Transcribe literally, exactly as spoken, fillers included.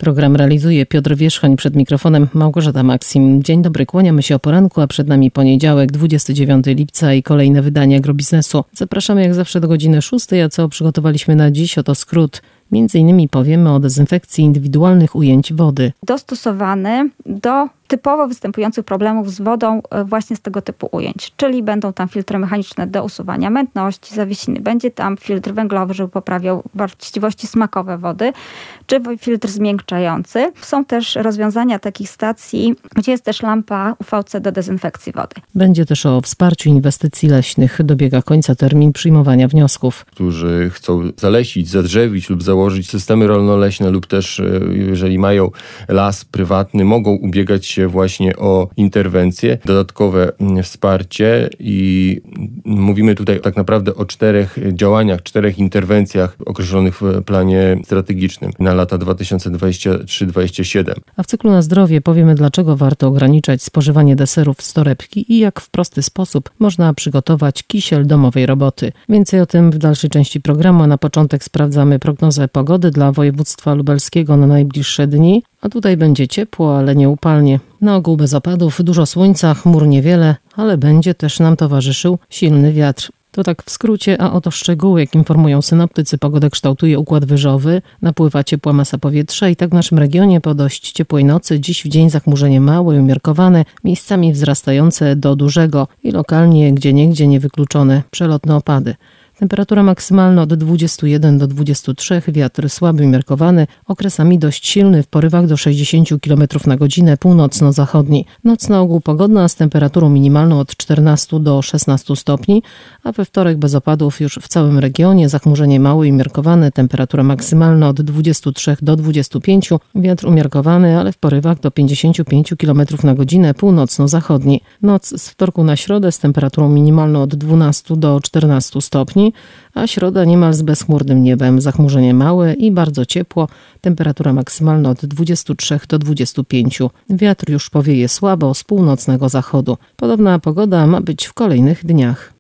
Program realizuje Piotr Wierzchoń, przed mikrofonem Małgorzata Maksim. Dzień dobry, kłaniamy się o poranku, a przed nami poniedziałek, dwudziestego dziewiątego lipca i kolejne wydanie Agrobiznesu. Zapraszamy jak zawsze do godziny szóstej, a co przygotowaliśmy na dziś, oto skrót. Między innymi powiemy o dezynfekcji indywidualnych ujęć wody. Dostosowany do typowo występujących problemów z wodą właśnie z tego typu ujęć. Czyli będą tam filtry mechaniczne do usuwania mętności, zawiesiny. Będzie tam filtr węglowy, żeby poprawiał właściwości smakowe wody, czy filtr zmiękczający. Są też rozwiązania takich stacji, gdzie jest też lampa U V C do dezynfekcji wody. Będzie też o wsparciu inwestycji leśnych. Dobiega końca termin przyjmowania wniosków. Którzy chcą zalesić, zadrzewić lub założyć systemy rolno-leśne lub też, jeżeli mają las prywatny, mogą ubiegać się właśnie o interwencje, dodatkowe wsparcie i mówimy tutaj tak naprawdę o czterech działaniach, czterech interwencjach określonych w planie strategicznym na lata dwa tysiące dwudziesty trzeci do dwudziestego siódmego. A w cyklu na zdrowie powiemy, dlaczego warto ograniczać spożywanie deserów z torebki i jak w prosty sposób można przygotować kisiel domowej roboty. Więcej o tym w dalszej części programu, a na początek sprawdzamy prognozę pogody dla województwa lubelskiego na najbliższe dni. A tutaj będzie ciepło, ale nie upalnie. Na ogół bez opadów, dużo słońca, chmur niewiele, ale będzie też nam towarzyszył silny wiatr. To tak w skrócie, a oto szczegóły, jak informują synoptycy, pogodę kształtuje układ wyżowy, napływa ciepła masa powietrza i tak w naszym regionie po dość ciepłej nocy, dziś w dzień zachmurzenie małe i umiarkowane, miejscami wzrastające do dużego i lokalnie gdzieniegdzie niewykluczone przelotne opady. Temperatura maksymalna od dwudziestu jeden do dwudziestu trzech, wiatr słaby umiarkowany, okresami dość silny w porywach do sześćdziesięciu kilometrów na godzinę, północno-zachodni. Noc na ogół pogodna z temperaturą minimalną od czternastu do szesnastu stopni, a we wtorek bez opadów już w całym regionie, zachmurzenie małe i umiarkowane, temperatura maksymalna od dwudziestu trzech do dwudziestu pięciu, wiatr umiarkowany, ale w porywach do pięćdziesięciu pięciu kilometrów na godzinę, północno-zachodni. Noc z wtorku na środę z temperaturą minimalną od dwunastu do czternastu stopni, a środa niemal z bezchmurnym niebem, zachmurzenie małe i bardzo ciepło, temperatura maksymalna od dwudziestu trzech do dwudziestu pięciu. Wiatr już powieje słabo z północnego zachodu. Podobna pogoda ma być w kolejnych dniach.